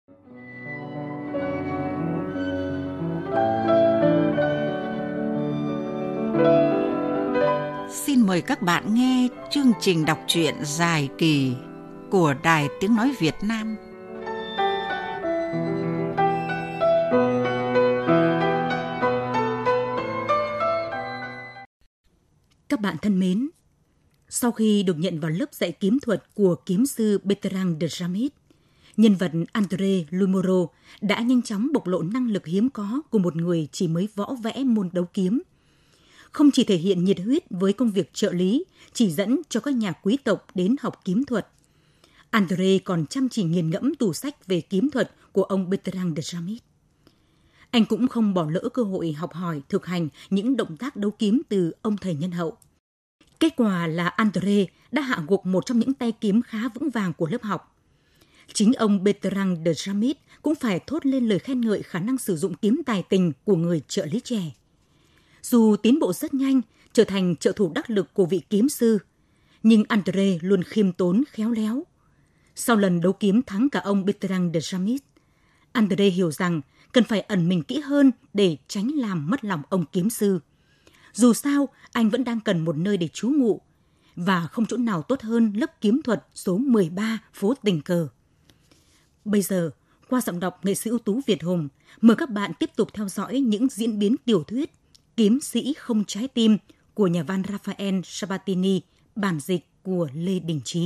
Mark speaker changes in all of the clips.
Speaker 1: Xin mời các bạn nghe chương trình đọc truyện dài kỳ của Đài Tiếng Nói Việt Nam.
Speaker 2: Các bạn thân mến, sau khi được nhận vào lớp dạy kiếm thuật của kiếm sư Bertrand de Ramis, nhân vật André Louis Moreau đã nhanh chóng bộc lộ năng lực hiếm có của một người chỉ mới võ vẽ môn đấu kiếm. Không chỉ thể hiện nhiệt huyết với công việc trợ lý, chỉ dẫn cho các nhà quý tộc đến học kiếm thuật, André còn chăm chỉ nghiền ngẫm tủ sách về kiếm thuật của ông Bertrand de Ramis. Anh cũng không bỏ lỡ cơ hội học hỏi, thực hành những động tác đấu kiếm từ ông thầy nhân hậu. Kết quả là André đã hạ gục một trong những tay kiếm khá vững vàng của lớp học. Chính ông Bertrand de Ramis cũng phải thốt lên lời khen ngợi khả năng sử dụng kiếm tài tình của người trợ lý trẻ. Dù tiến bộ rất nhanh, trở thành trợ thủ đắc lực của vị kiếm sư, nhưng André luôn khiêm tốn, khéo léo. Sau lần đấu kiếm thắng cả ông Bertrand de Ramis, André hiểu rằng cần phải ẩn mình kỹ hơn để tránh làm mất lòng ông kiếm sư. Dù sao, anh vẫn đang cần một nơi để trú ngụ, và không chỗ nào tốt hơn lớp kiếm thuật số 13 phố Tình Cờ. Bây giờ, qua giọng đọc nghệ sĩ ưu tú Việt Hùng, mời các bạn tiếp tục theo dõi những diễn biến tiểu thuyết Kiếm sĩ không trái tim của nhà văn Raphael Sabatini, bản dịch của Lê Đình Chi.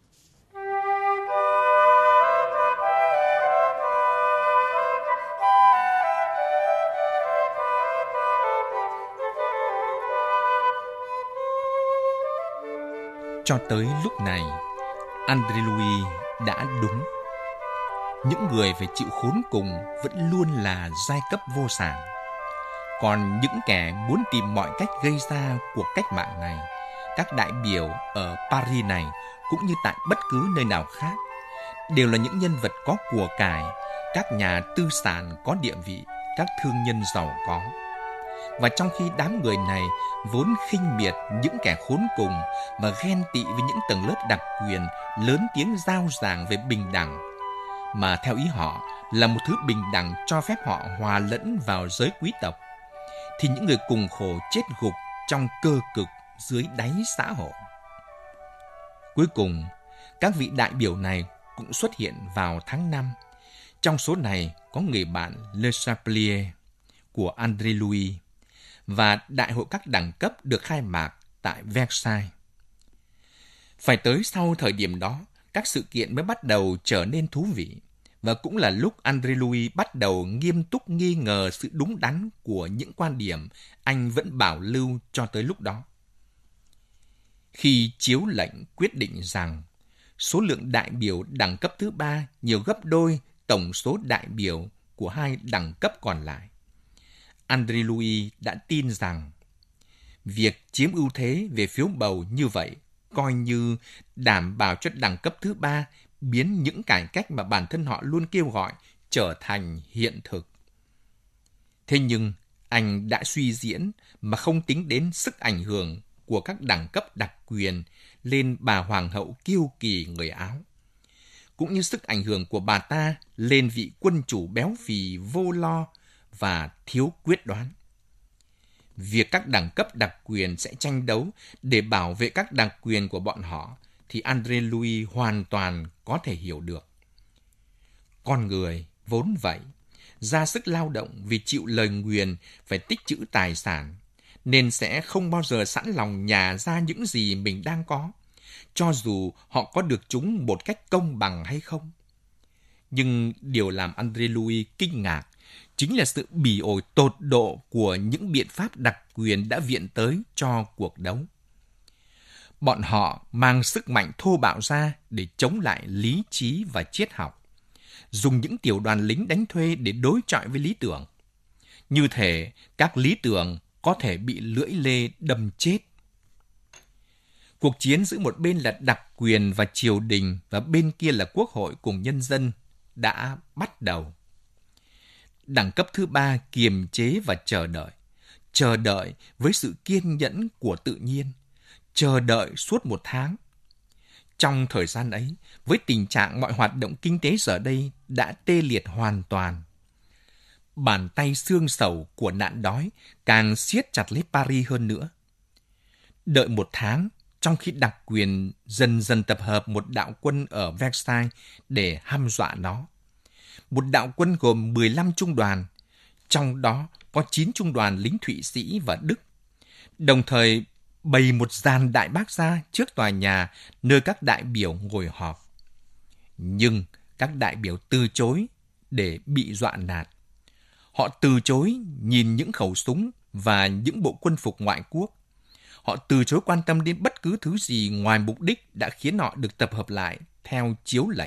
Speaker 3: Cho tới lúc này, André Louis đã đúng. Những người phải chịu khốn cùng vẫn luôn là giai cấp vô sản. Còn những kẻ muốn tìm mọi cách gây ra cuộc cách mạng này, các đại biểu ở Paris này cũng như tại bất cứ nơi nào khác, đều là những nhân vật có của cải, các nhà tư sản có địa vị, các thương nhân giàu có. Và trong khi đám người này vốn khinh miệt những kẻ khốn cùng và ghen tị với những tầng lớp đặc quyền lớn tiếng rao giảng về bình đẳng, mà theo ý họ là một thứ bình đẳng cho phép họ hòa lẫn vào giới quý tộc, thì những người cùng khổ chết gục trong cơ cực dưới đáy xã hội. Cuối cùng, các vị đại biểu này cũng xuất hiện vào tháng 5. Trong số này có người bạn Le Chapelier của André Louis, và đại hội các đẳng cấp được khai mạc tại Versailles. Phải tới sau thời điểm đó, các sự kiện mới bắt đầu trở nên thú vị, và cũng là lúc André Louis bắt đầu nghiêm túc nghi ngờ sự đúng đắn của những quan điểm anh vẫn bảo lưu cho tới lúc đó. Khi chiếu lệnh quyết định rằng số lượng đại biểu đẳng cấp thứ 3 nhiều gấp đôi tổng số đại biểu của hai đẳng cấp còn lại, André Louis đã tin rằng việc chiếm ưu thế về phiếu bầu như vậy coi như đảm bảo cho đẳng cấp thứ 3 biến những cải cách mà bản thân họ luôn kêu gọi trở thành hiện thực. Thế nhưng anh đã suy diễn mà không tính đến sức ảnh hưởng của các đẳng cấp đặc quyền lên bà hoàng hậu kiêu kỳ người Áo, cũng như sức ảnh hưởng của bà ta lên vị quân chủ béo phì vô lo và thiếu quyết đoán. Việc các đẳng cấp đặc quyền sẽ tranh đấu để bảo vệ các đặc quyền của bọn họ thì André Louis hoàn toàn có thể hiểu được. Con người vốn vậy, ra sức lao động vì chịu lời nguyền phải tích trữ tài sản, nên sẽ không bao giờ sẵn lòng nhả ra những gì mình đang có, cho dù họ có được chúng một cách công bằng hay không. Nhưng điều làm André Louis kinh ngạc chính là sự bỉ ổi tột độ của những biện pháp đặc quyền đã viện tới cho cuộc đấu. Bọn họ mang sức mạnh thô bạo ra để chống lại lý trí và triết học, dùng những tiểu đoàn lính đánh thuê để đối chọi với lý tưởng. Như thể các lý tưởng có thể bị lưỡi lê đâm chết. Cuộc chiến giữa một bên là đặc quyền và triều đình và bên kia là quốc hội cùng nhân dân đã bắt đầu. Đẳng cấp thứ 3 kiềm chế và chờ đợi với sự kiên nhẫn của tự nhiên, chờ đợi suốt 1 tháng. Trong thời gian ấy, với tình trạng mọi hoạt động kinh tế giờ đây đã tê liệt hoàn toàn, bàn tay xương sầu của nạn đói càng siết chặt lấy Paris hơn nữa. Đợi 1 tháng, trong khi đặc quyền dần dần tập hợp một đạo quân ở Versailles để hăm dọa nó. Một đạo quân gồm 15 trung đoàn, trong đó có 9 trung đoàn lính Thụy Sĩ và Đức, đồng thời bày một dàn đại bác ra trước tòa nhà nơi các đại biểu ngồi họp. Nhưng các đại biểu từ chối để bị dọa nạt. Họ từ chối nhìn những khẩu súng và những bộ quân phục ngoại quốc. Họ từ chối quan tâm đến bất cứ thứ gì ngoài mục đích đã khiến họ được tập hợp lại theo chiếu lệnh.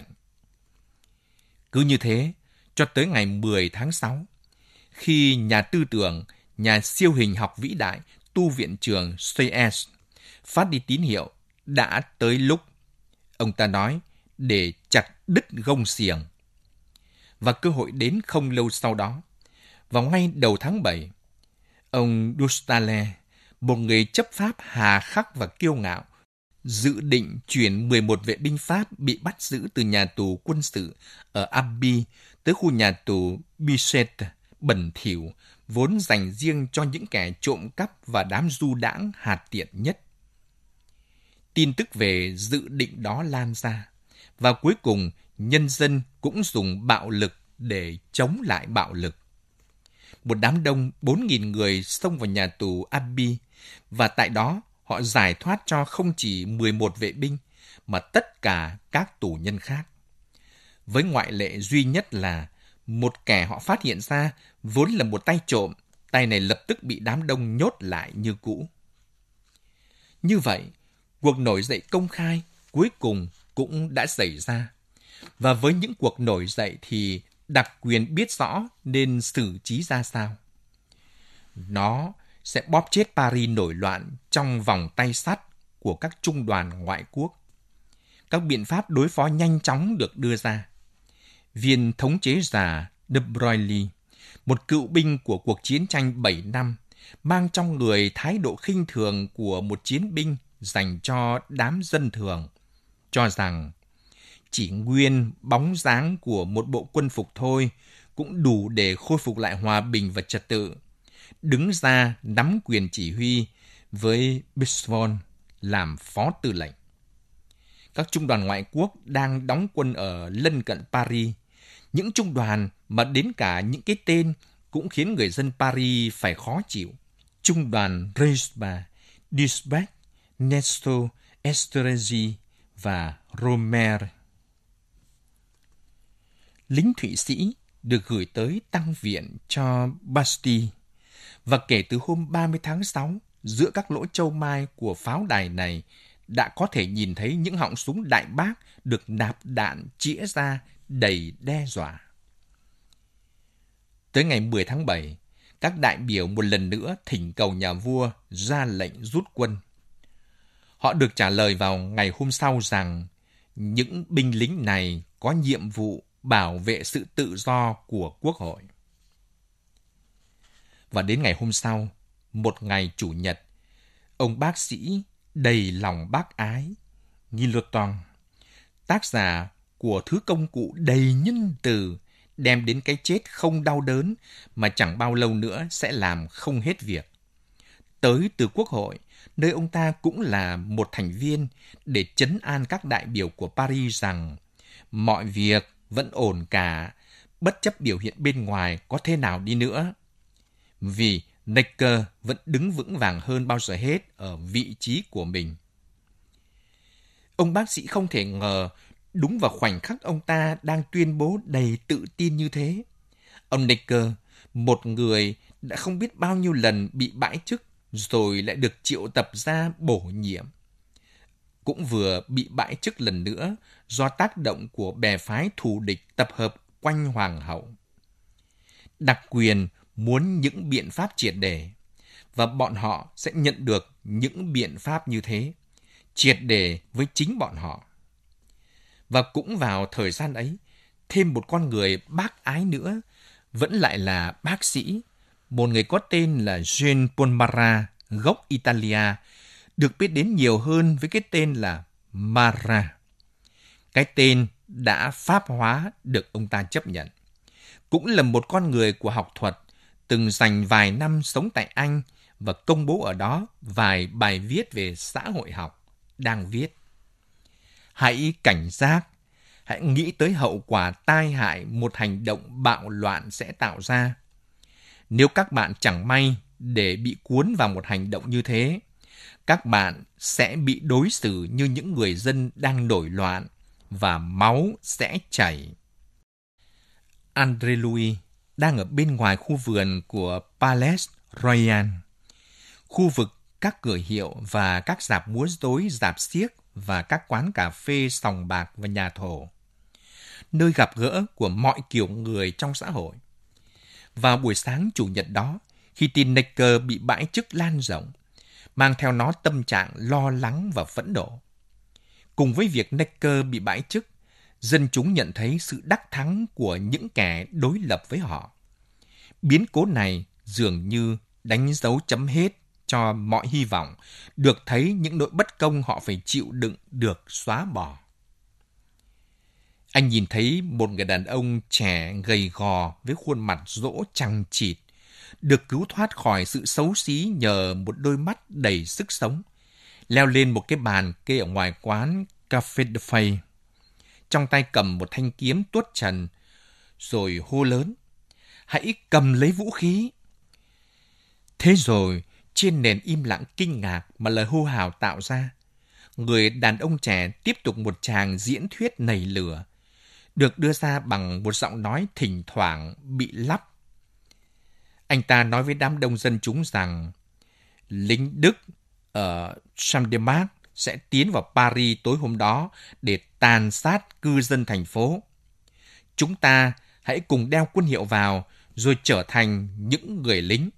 Speaker 3: Cứ như thế, cho tới ngày 10 tháng 6, khi nhà tư tưởng, nhà siêu hình học vĩ đại tu viện trưởng Sayers phát đi tín hiệu đã tới lúc, ông ta nói, để chặt đứt gông xiềng. Và cơ hội đến không lâu sau đó. Vào ngay đầu tháng 7, ông Dustalet, một người chấp pháp hà khắc và kiêu ngạo, dự định chuyển 11 vệ binh Pháp bị bắt giữ từ nhà tù quân sự ở Abbey tới khu nhà tù Bicêtre bẩn thỉu, vốn dành riêng cho những kẻ trộm cắp và đám du đãng hạt tiện nhất. Tin tức về dự định đó lan ra, và cuối cùng nhân dân cũng dùng bạo lực để chống lại bạo lực. Một đám đông 4.000 người xông vào nhà tù Abbey, và tại đó họ giải thoát cho không chỉ 11 vệ binh, mà tất cả các tù nhân khác. Với ngoại lệ duy nhất là một kẻ họ phát hiện ra vốn là một tay trộm, tay này lập tức bị đám đông nhốt lại như cũ. Như vậy, cuộc nổi dậy công khai cuối cùng cũng đã xảy ra. Và với những cuộc nổi dậy thì đặc quyền biết rõ nên xử trí ra sao. Nó sẽ bóp chết Paris nổi loạn trong vòng tay sắt của các trung đoàn ngoại quốc. Các biện pháp đối phó nhanh chóng được đưa ra. Viên thống chế giả de Broglie, một cựu binh của cuộc chiến tranh 7 năm, mang trong người thái độ khinh thường của một chiến binh dành cho đám dân thường, cho rằng chỉ nguyên bóng dáng của một bộ quân phục thôi cũng đủ để khôi phục lại hòa bình và trật tự, đứng ra nắm quyền chỉ huy với Bisphon làm phó tư lệnh. Các trung đoàn ngoại quốc đang đóng quân ở lân cận Paris, những trung đoàn mà đến cả những cái tên cũng khiến người dân Paris phải khó chịu. Trung đoàn Reisba, Duisberg, Nestor, Esterhazy và Romer. Lính Thụy Sĩ được gửi tới tăng viện cho Bastille, và kể từ hôm 30 tháng 6, giữa các lỗ châu mai của pháo đài này đã có thể nhìn thấy những họng súng đại bác được nạp đạn chĩa ra đầy đe dọa. Tới ngày 10 tháng 7, các đại biểu một lần nữa thỉnh cầu nhà vua ra lệnh rút quân. Họ được trả lời vào ngày hôm sau rằng những binh lính này có nhiệm vụ bảo vệ sự tự do của quốc hội. Và đến ngày hôm sau, một ngày Chủ nhật, ông bác sĩ đầy lòng bác ái, Guillotin, tác giả của thứ công cụ đầy nhân từ, đem đến cái chết không đau đớn mà chẳng bao lâu nữa sẽ làm không hết việc. Tới từ quốc hội, nơi ông ta cũng là một thành viên, để trấn an các đại biểu của Paris rằng mọi việc vẫn ổn cả, bất chấp biểu hiện bên ngoài có thế nào đi nữa. Vì Necker vẫn đứng vững vàng hơn bao giờ hết ở vị trí của mình. Ông bác sĩ không thể ngờ, đúng vào khoảnh khắc ông ta đang tuyên bố đầy tự tin như thế, ông Necker, một người đã không biết bao nhiêu lần bị bãi chức rồi lại được triệu tập ra bổ nhiệm, cũng vừa bị bãi chức lần nữa do tác động của bè phái thù địch tập hợp quanh hoàng hậu. Đặc quyền muốn những biện pháp triệt để, và bọn họ sẽ nhận được những biện pháp như thế, triệt để với chính bọn họ. Và cũng vào thời gian ấy, thêm một con người bác ái nữa, vẫn lại là bác sĩ, một người có tên là Jean Paul Marat, gốc Italia, được biết đến nhiều hơn với cái tên là Marat. Cái tên đã pháp hóa được ông ta chấp nhận. Cũng là một con người của học thuật, từng dành vài năm sống tại Anh và công bố ở đó vài bài viết về xã hội học, đang viết: hãy cảnh giác, hãy nghĩ tới hậu quả tai hại một hành động bạo loạn sẽ tạo ra. Nếu các bạn chẳng may để bị cuốn vào một hành động như thế, các bạn sẽ bị đối xử như những người dân đang nổi loạn và máu sẽ chảy. André Louis đang ở bên ngoài khu vườn của Palais Royal, khu vực các cửa hiệu và các rạp múa rối, rạp xiếc và các quán cà phê, sòng bạc và nhà thổ, nơi gặp gỡ của mọi kiểu người trong xã hội. Vào buổi sáng Chủ nhật đó, khi tin Necker bị bãi chức lan rộng, mang theo nó tâm trạng lo lắng và phẫn nộ. Cùng với việc Necker bị bãi chức, dân chúng nhận thấy sự đắc thắng của những kẻ đối lập với họ. Biến cố này dường như đánh dấu chấm hết cho mọi hy vọng được thấy những nỗi bất công họ phải chịu đựng được xóa bỏ. Anh nhìn thấy một người đàn ông trẻ gầy gò với khuôn mặt rỗ chằng chịt, được cứu thoát khỏi sự xấu xí nhờ một đôi mắt đầy sức sống, leo lên một cái bàn kê ở ngoài quán Café de Fay, trong tay cầm một thanh kiếm tuốt trần, rồi hô lớn: hãy cầm lấy vũ khí. Thế rồi, trên nền im lặng kinh ngạc mà lời hô hào tạo ra, người đàn ông trẻ tiếp tục một tràng diễn thuyết nảy lửa, được đưa ra bằng một giọng nói thỉnh thoảng bị lắp. Anh ta nói với đám đông dân chúng rằng lính Đức ở Champ-de-Mars sẽ tiến vào Paris tối hôm đó để tàn sát cư dân thành phố. Chúng ta hãy cùng đeo quân hiệu vào rồi trở thành những người lính.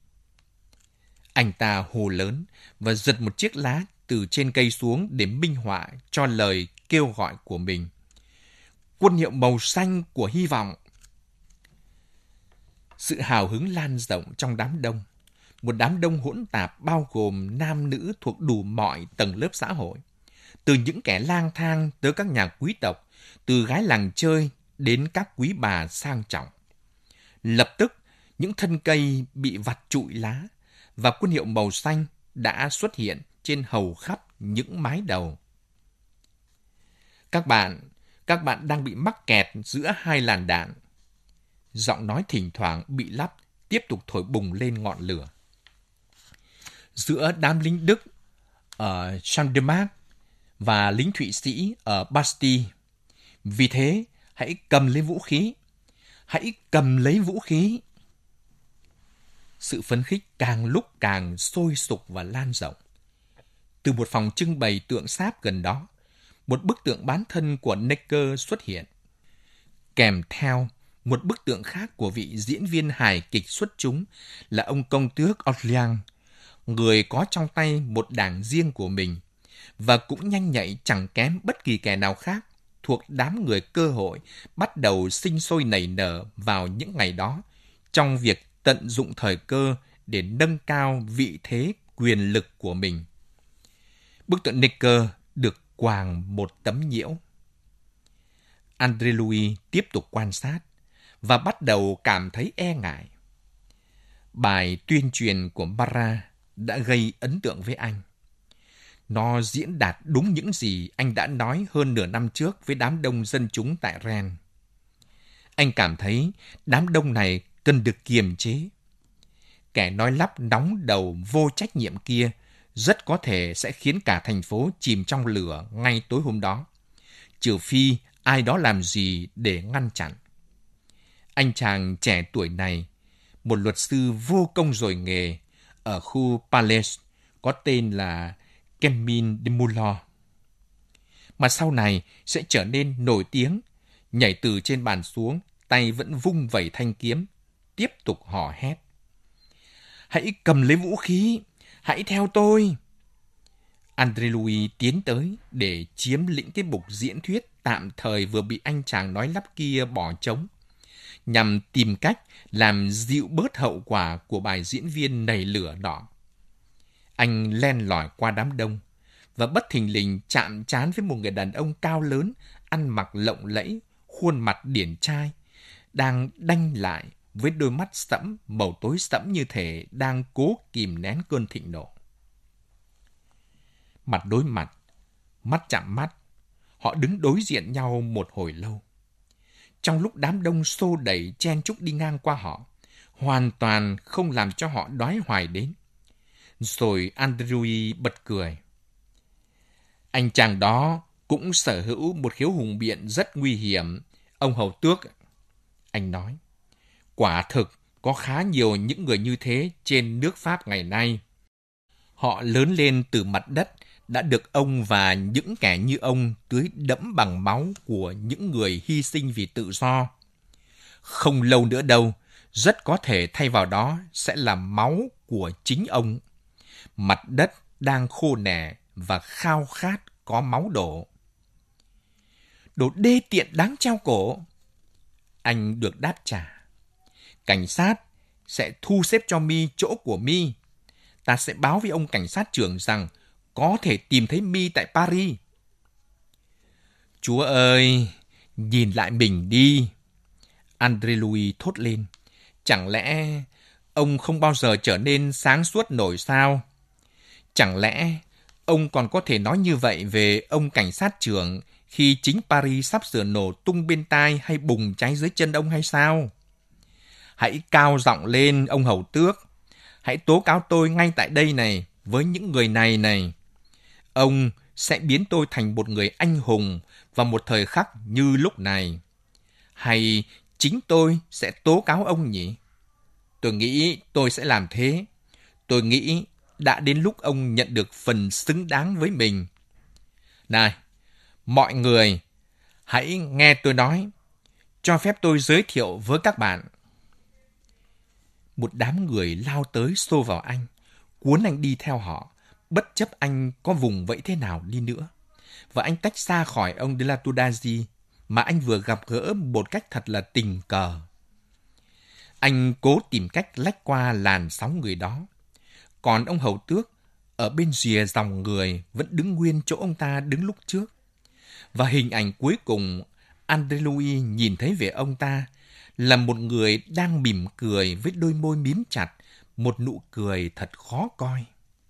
Speaker 3: Anh ta hô lớn và giật một chiếc lá từ trên cây xuống để minh họa cho lời kêu gọi của mình. Quân hiệu màu xanh của hy vọng. Sự hào hứng lan rộng trong đám đông. Một đám đông hỗn tạp bao gồm nam nữ thuộc đủ mọi tầng lớp xã hội. Từ những kẻ lang thang tới các nhà quý tộc, từ gái làng chơi đến các quý bà sang trọng. Lập tức, những thân cây bị vặt trụi lá và quân hiệu màu xanh đã xuất hiện trên hầu khắp những mái đầu. Các bạn đang bị mắc kẹt giữa hai làn đạn. Giọng nói thỉnh thoảng bị lắp tiếp tục thổi bùng lên ngọn lửa. Giữa đám lính Đức ở Champ-de-Mars và lính Thụy Sĩ ở Bastille. Vì thế, hãy cầm lấy vũ khí. Hãy cầm lấy vũ khí. Sự phấn khích càng lúc càng sôi sục và lan rộng. Từ một phòng trưng bày tượng sáp gần đó, một bức tượng bán thân của Necker xuất hiện. Kèm theo, một bức tượng khác của vị diễn viên hài kịch xuất chúng là ông công tước Orléans, người có trong tay một đảng riêng của mình và cũng nhanh nhạy chẳng kém bất kỳ kẻ nào khác thuộc đám người cơ hội bắt đầu sinh sôi nảy nở vào những ngày đó trong việc tận dụng thời cơ để nâng cao vị thế quyền lực của mình. Bức tượng Necker được quàng một tấm nhiễu. André Louis tiếp tục quan sát và bắt đầu cảm thấy e ngại. Bài tuyên truyền của Marat đã gây ấn tượng với anh. Nó diễn đạt đúng những gì anh đã nói hơn nửa năm trước với đám đông dân chúng tại Rennes. Anh cảm thấy đám đông này cần được kiềm chế. Kẻ nói lắp nóng đầu vô trách nhiệm kia rất có thể sẽ khiến cả thành phố chìm trong lửa ngay tối hôm đó, trừ phi ai đó làm gì để ngăn chặn. Anh chàng trẻ tuổi này, một luật sư vô công rồi nghề ở khu Palais, có tên là Camille Desmoulins, mà sau này sẽ trở nên nổi tiếng, nhảy từ trên bàn xuống, tay vẫn vung vẩy thanh kiếm, tiếp tục hò hét. Hãy cầm lấy vũ khí, hãy theo tôi. André Louis tiến tới để chiếm lĩnh cái bục diễn thuyết tạm thời vừa bị anh chàng nói lắp kia bỏ trống, nhằm tìm cách làm dịu bớt hậu quả của bài diễn viên nảy lửa đỏ. Anh len lỏi qua đám đông và bất thình lình chạm trán với một người đàn ông cao lớn, ăn mặc lộng lẫy, khuôn mặt điển trai, đang đanh lại với đôi mắt sẫm, màu tối sẫm như thể đang cố kìm nén cơn thịnh nộ. Mặt đối mặt, mắt chạm mắt, họ đứng đối diện nhau một hồi lâu. Trong lúc đám đông xô đẩy chen chúc đi ngang qua họ, hoàn toàn không làm cho họ đoái hoài đến. Rồi Andrew bật cười. Anh chàng đó cũng sở hữu một khiếu hùng biện rất nguy hiểm, ông hầu tước. Anh nói, quả thực có khá nhiều những người như thế trên nước Pháp ngày nay. Họ lớn lên từ mặt đất, đã được ông và những kẻ như ông tưới đẫm bằng máu của những người hy sinh vì tự do. Không lâu nữa đâu, rất có thể thay vào đó sẽ là máu của chính ông. Mặt đất đang khô nẻ và khao khát có máu đổ. Đồ đê tiện đáng treo cổ. Anh được đáp trả. Cảnh sát sẽ thu xếp cho mi chỗ của mi. Ta sẽ báo với ông cảnh sát trưởng rằng có thể tìm thấy mi tại Paris. Chúa ơi, nhìn lại mình đi. André Louis thốt lên. Chẳng lẽ ông không bao giờ trở nên sáng suốt nổi sao? Chẳng lẽ ông còn có thể nói như vậy về ông cảnh sát trưởng khi chính Paris sắp sửa nổ tung bên tai hay bùng cháy dưới chân ông hay sao? Hãy cao giọng lên, ông hầu tước. Hãy tố cáo tôi ngay tại đây này, với những người này này. Ông sẽ biến tôi thành một người anh hùng vào một thời khắc như lúc này. Hay chính tôi sẽ tố cáo ông nhỉ? Tôi nghĩ tôi sẽ làm thế. Tôi nghĩ đã đến lúc ông nhận được phần xứng đáng với mình. Này, mọi người, hãy nghe tôi nói. Cho phép tôi giới thiệu với các bạn. Một đám người lao tới xô vào anh, cuốn anh đi theo họ, bất chấp anh có vùng vẫy thế nào đi nữa. Và anh tách xa khỏi ông de la Tour-d'Azy mà anh vừa gặp gỡ một cách thật là tình cờ. Anh cố tìm cách lách qua làn sóng người đó. Còn ông hầu tước ở bên rìa dòng người vẫn đứng nguyên chỗ ông ta đứng lúc trước. Và hình ảnh cuối cùng André Louis nhìn thấy về ông ta là một người đang mỉm cười với đôi môi mím chặt, một nụ cười thật khó coi.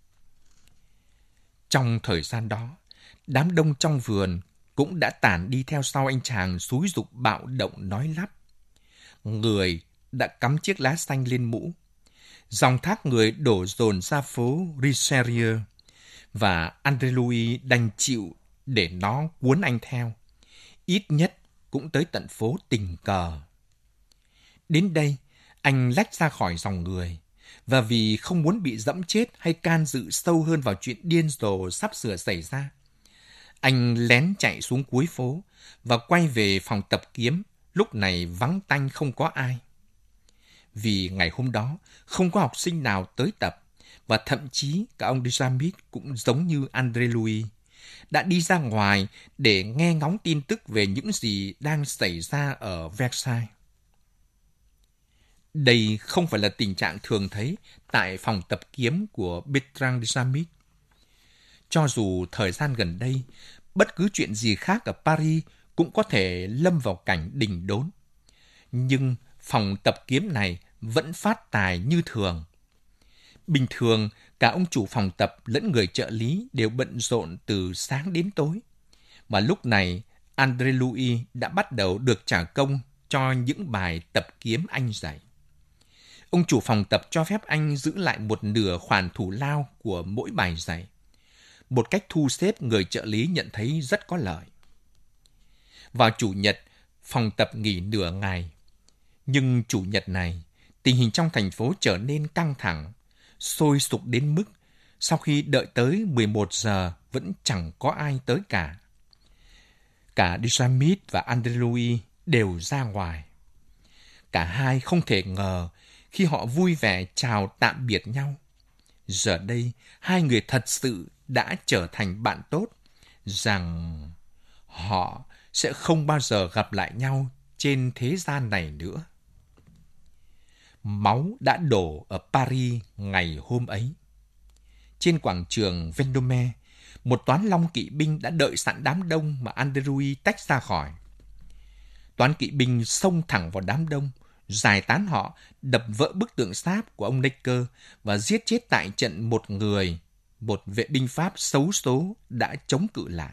Speaker 3: Trong thời gian đó, đám đông trong vườn cũng đã tản đi theo sau anh chàng xúi giục bạo động nói lắp. Người đã cắm chiếc lá xanh lên mũ. Dòng thác người đổ dồn ra phố Richelieu và André Louis đành chịu để nó cuốn anh theo. Ít nhất cũng tới tận phố Tình Cờ. Đến đây, anh lách ra khỏi dòng người, và vì không muốn bị dẫm chết hay can dự sâu hơn vào chuyện điên rồ sắp sửa xảy ra, anh lén chạy xuống cuối phố và quay về phòng tập kiếm, lúc này vắng tanh không có ai. Vì ngày hôm đó không có học sinh nào tới tập, và thậm chí cả ông de Jamit cũng giống như André Louis, đã đi ra ngoài để nghe ngóng tin tức về những gì đang xảy ra ở Versailles. Đây không phải là tình trạng thường thấy tại phòng tập kiếm của Bertrand de Jamit. Cho dù thời gian gần đây, bất cứ chuyện gì khác ở Paris cũng có thể lâm vào cảnh đình đốn. Nhưng phòng tập kiếm này vẫn phát tài như thường. Bình thường, cả ông chủ phòng tập lẫn người trợ lý đều bận rộn từ sáng đến tối. Và lúc này, André Louis đã bắt đầu được trả công cho những bài tập kiếm anh dạy. Ông chủ phòng tập cho phép anh giữ lại một nửa khoản thù lao của mỗi bài dạy. Một cách thu xếp người trợ lý nhận thấy rất có lợi. Vào Chủ nhật, phòng tập nghỉ nửa ngày. Nhưng Chủ nhật này, tình hình trong thành phố trở nên căng thẳng, sôi sục đến mức sau khi đợi tới 11 giờ vẫn chẳng có ai tới cả. Cả de Jamit và André Louis đều ra ngoài. Cả hai không thể ngờ khi họ vui vẻ chào tạm biệt nhau. Giờ đây, hai người thật sự đã trở thành bạn tốt, rằng họ sẽ không bao giờ gặp lại nhau trên thế gian này nữa. Máu đã đổ ở Paris ngày hôm ấy. Trên quảng trường Vendôme, một toán long kỵ binh đã đợi sẵn đám đông mà Andreluy tách ra khỏi. Toán kỵ binh xông thẳng vào đám đông, giải tán họ, đập vỡ bức tượng sáp của ông Necker và giết chết tại trận một người, một vệ binh Pháp xấu số đã chống cự lại.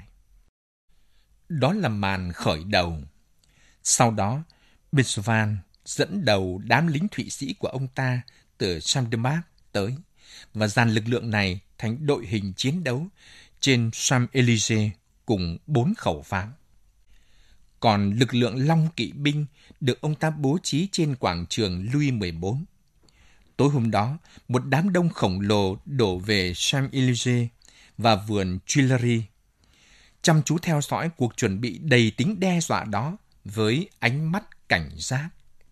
Speaker 3: Đó là màn khởi đầu. Sau đó, Beethoven dẫn đầu đám lính Thụy Sĩ của ông ta từ Champ-de-Mars tới và dàn lực lượng này thành đội hình chiến đấu trên Champs-Élysées cùng 4 khẩu pháo. Còn lực lượng long kỵ binh được ông ta bố trí trên quảng trường Louis XIV. Tối hôm đó, một đám đông khổng lồ đổ về Champs-Élysées và vườn Tuileries, chăm chú theo dõi cuộc chuẩn bị đầy tính đe dọa đó với ánh mắt cảnh giác.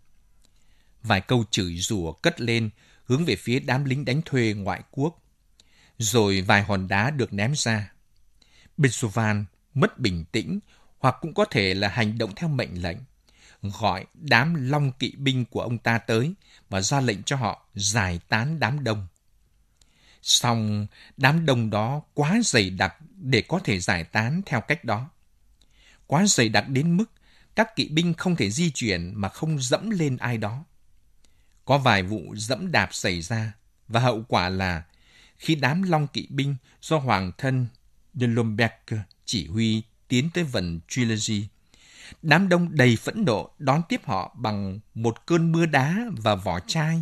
Speaker 3: Vài câu chửi rủa cất lên hướng về phía đám lính đánh thuê ngoại quốc, rồi vài hòn đá được ném ra. Beethoven mất bình tĩnh, hoặc cũng có thể là hành động theo mệnh lệnh, gọi đám long kỵ binh của ông ta tới và ra lệnh cho họ giải tán đám đông. Song đám đông đó quá dày đặc để có thể giải tán theo cách đó. Quá dày đặc đến mức các kỵ binh không thể di chuyển mà không dẫm lên ai đó. Có vài vụ dẫm đạp xảy ra, và hậu quả là khi đám long kỵ binh do hoàng thân de Lomberg chỉ huy tiến tới vần Tuileries, đám đông đầy phẫn nộ đón tiếp họ bằng một cơn mưa đá và vỏ chai.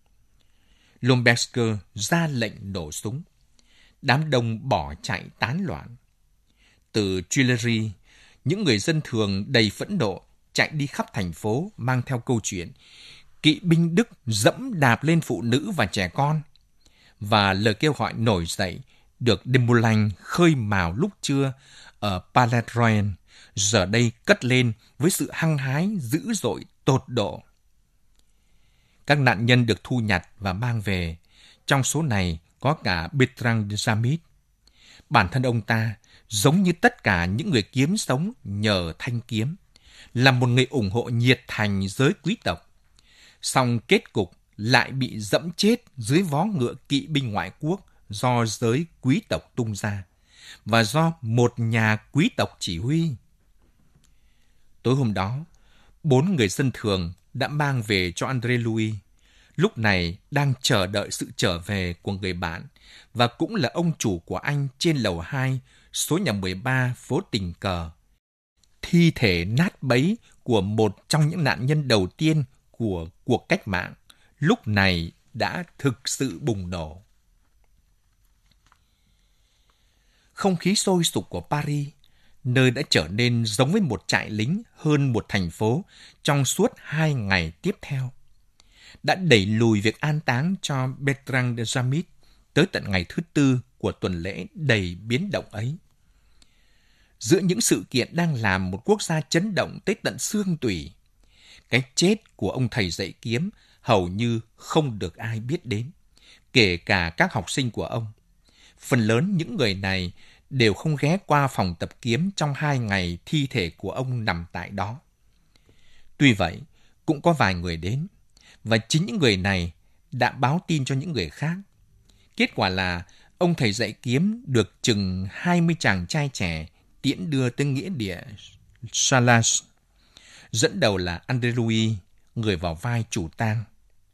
Speaker 3: Lomberg ra lệnh nổ súng. Đám đông bỏ chạy tán loạn. Từ Tuileries, những người dân thường đầy phẫn nộ chạy đi khắp thành phố mang theo câu chuyện kỵ binh Đức dẫm đạp lên phụ nữ và trẻ con, và lời kêu gọi nổi dậy được Desmoulins khơi mào lúc trưa ở Palais Royal, giờ đây cất lên với sự hăng hái dữ dội tột độ. Các nạn nhân được thu nhặt và mang về, trong số này có cả Bertrand de Jamit. Bản thân ông ta, giống như tất cả những người kiếm sống nhờ thanh kiếm, là một người ủng hộ nhiệt thành giới quý tộc. Song kết cục lại bị dẫm chết dưới vó ngựa kỵ binh ngoại quốc do giới quý tộc tung ra, và do một nhà quý tộc chỉ huy. Tối hôm đó, 4 người dân thường đã mang về cho André Louis, lúc này đang chờ đợi sự trở về của người bạn, và cũng là ông chủ của anh trên lầu 2, số nhà 13 phố Tình Cờ. Thi thể nát bấy của một trong những nạn nhân đầu tiên của cuộc cách mạng, lúc này đã thực sự bùng nổ. Không khí sôi sục của Paris, nơi đã trở nên giống với một trại lính hơn một thành phố trong suốt 2 ngày tiếp theo, đã đẩy lùi việc an táng cho Bertrand de Jamit tới tận ngày thứ 4 của tuần lễ đầy biến động ấy. Giữa những sự kiện đang làm một quốc gia chấn động tới tận xương tủy, cái chết của ông thầy dạy kiếm hầu như không được ai biết đến, kể cả các học sinh của ông. Phần lớn những người này đều không ghé qua phòng tập kiếm trong 2 ngày thi thể của ông nằm tại đó. Tuy vậy, cũng có vài người đến, và chính những người này đã báo tin cho những người khác. Kết quả là ông thầy dạy kiếm được chừng 20 chàng trai trẻ tiễn đưa tới nghĩa địa Salas, dẫn đầu là André Louis, người vào vai chủ tang.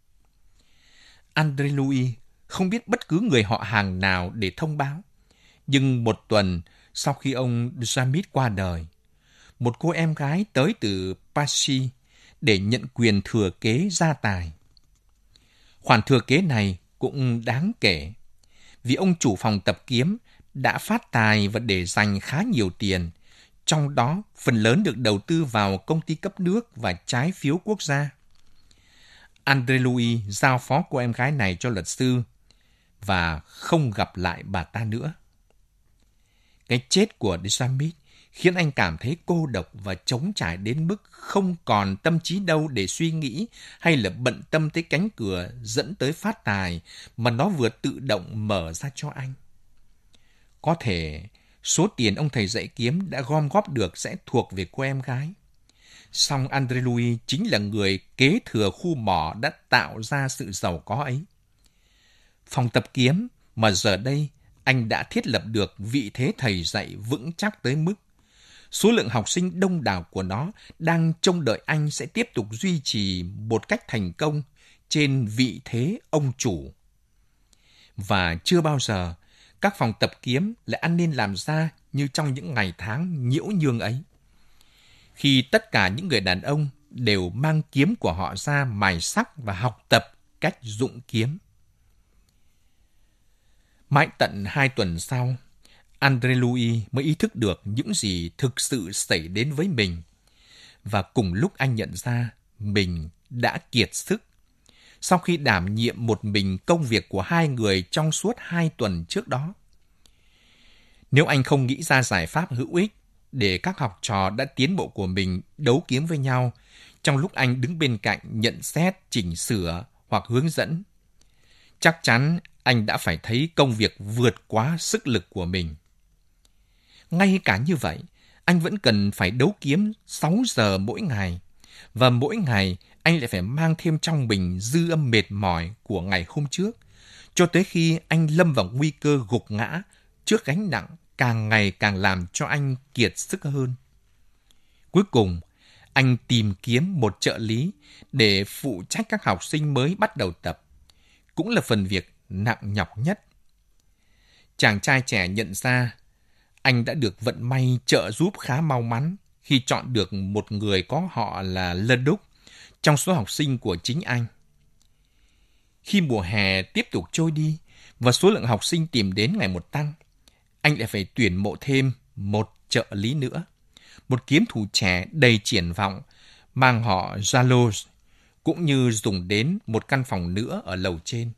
Speaker 3: André Louis không biết bất cứ người họ hàng nào để thông báo, nhưng một tuần sau khi ông Jamit qua đời, một cô em gái tới từ Passy để nhận quyền thừa kế gia tài. Khoản thừa kế này cũng đáng kể, vì ông chủ phòng tập kiếm đã phát tài và để dành khá nhiều tiền, trong đó phần lớn được đầu tư vào công ty cấp nước và trái phiếu quốc gia. André Louis giao phó cô em gái này cho luật sư và không gặp lại bà ta nữa. Cái chết của de Jamit khiến anh cảm thấy cô độc và trống trải đến mức không còn tâm trí đâu để suy nghĩ hay là bận tâm tới cánh cửa dẫn tới phát tài mà nó vừa tự động mở ra cho anh. Có thể số tiền ông thầy dạy kiếm đã gom góp được sẽ thuộc về cô em gái. Song André Louis chính là người kế thừa khu mỏ đã tạo ra sự giàu có ấy. Phòng tập kiếm mà giờ đây anh đã thiết lập được vị thế thầy dạy vững chắc tới mức số lượng học sinh đông đảo của nó đang trông đợi anh sẽ tiếp tục duy trì một cách thành công trên vị thế ông chủ. Và chưa bao giờ các phòng tập kiếm lại ăn nên làm ra như trong những ngày tháng nhiễu nhương ấy, khi tất cả những người đàn ông đều mang kiếm của họ ra mài sắc và học tập cách dụng kiếm. Mãi tận 2 tuần sau, André Louis mới ý thức được những gì thực sự xảy đến với mình. Và cùng lúc anh nhận ra mình đã kiệt sức sau khi đảm nhiệm một mình công việc của 2 người trong suốt 2 tuần trước đó. Nếu anh không nghĩ ra giải pháp hữu ích để các học trò đã tiến bộ của mình đấu kiếm với nhau trong lúc anh đứng bên cạnh nhận xét, chỉnh sửa hoặc hướng dẫn, chắc chắn anh đã phải thấy công việc vượt quá sức lực của mình. Ngay cả như vậy, anh vẫn cần phải đấu kiếm 6 giờ mỗi ngày, và mỗi ngày anh lại phải mang thêm trong mình dư âm mệt mỏi của ngày hôm trước, cho tới khi anh lâm vào nguy cơ gục ngã trước gánh nặng càng ngày càng làm cho anh kiệt sức hơn. Cuối cùng, anh tìm kiếm một trợ lý để phụ trách các học sinh mới bắt đầu tập, cũng là phần việc nặng nhọc nhất. Chàng trai trẻ nhận ra anh đã được vận may trợ giúp khá mau mắn khi chọn được một người có họ là Leduc trong số học sinh của chính anh. Khi mùa hè tiếp tục trôi đi và số lượng học sinh tìm đến ngày một tăng, anh lại phải tuyển mộ thêm một trợ lý nữa, một kiếm thủ trẻ đầy triển vọng mang họ Jaloux, cũng như dùng đến một căn phòng nữa ở lầu trên.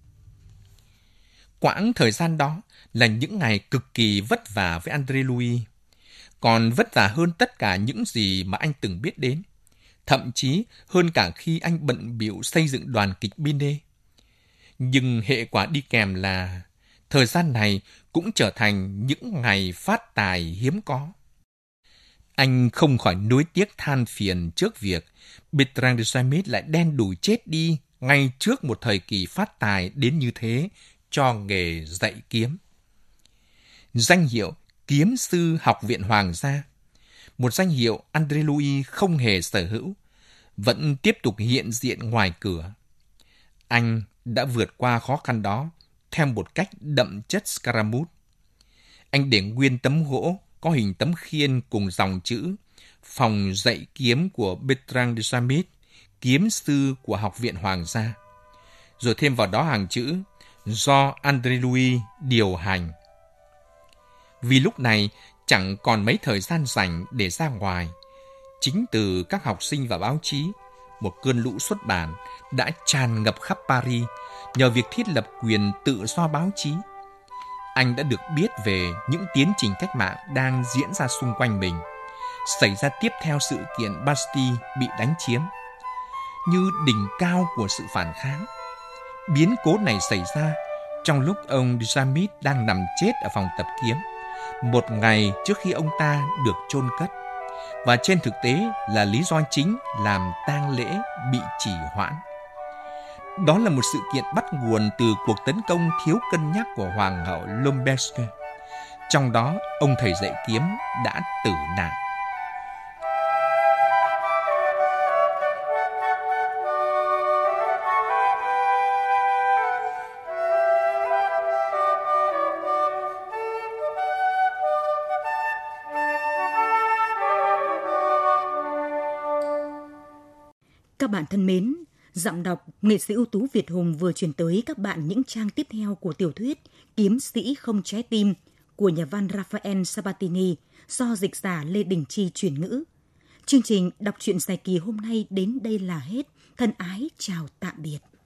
Speaker 3: Quãng thời gian đó là những ngày cực kỳ vất vả với André Louis, còn vất vả hơn tất cả những gì mà anh từng biết đến, thậm chí hơn cả khi anh bận bịu xây dựng đoàn kịch Binet. Nhưng hệ quả đi kèm là thời gian này cũng trở thành những ngày phát tài hiếm có. Anh không khỏi nuối tiếc than phiền trước việc Bertrand de Samis lại đen đủi chết đi ngay trước một thời kỳ phát tài đến như thế cho nghề dạy kiếm. Danh hiệu kiếm sư Học viện Hoàng gia, một danh hiệu André Louis không hề sở hữu, vẫn tiếp tục hiện diện ngoài cửa. Anh đã vượt qua khó khăn đó theo một cách đậm chất Scaramouche. Anh để nguyên tấm gỗ có hình tấm khiên cùng dòng chữ Phòng dạy kiếm của Bertrand de Samis, kiếm sư của Học viện Hoàng gia, rồi thêm vào đó hàng chữ do André Louis điều hành. Vì lúc này chẳng còn mấy thời gian rảnh để ra ngoài, chính từ các học sinh và báo chí, một cơn lũ xuất bản đã tràn ngập khắp Paris nhờ việc thiết lập quyền tự do báo chí. Anh đã được biết về những tiến trình cách mạng đang diễn ra xung quanh mình, xảy ra tiếp theo sự kiện Bastille bị đánh chiếm. Như đỉnh cao của sự phản kháng, biến cố này xảy ra trong lúc ông de Samis đang nằm chết ở phòng tập kiếm, một ngày trước khi ông ta được chôn cất, và trên thực tế là lý do chính làm tang lễ bị trì hoãn. Đó là một sự kiện bắt nguồn từ cuộc tấn công thiếu cân nhắc của Hoàng hậu Lombardy. Trong đó, ông thầy dạy kiếm đã tử nạn.
Speaker 2: Các bạn thân mến, giọng đọc nghệ sĩ ưu tú Việt Hùng vừa chuyển tới các bạn những trang tiếp theo của tiểu thuyết Kiếm sĩ không trái tim của nhà văn Raphael Sabatini do dịch giả Lê Đình Chi chuyển ngữ. Chương trình đọc truyện dài kỳ hôm nay đến đây là hết. Thân ái chào tạm biệt.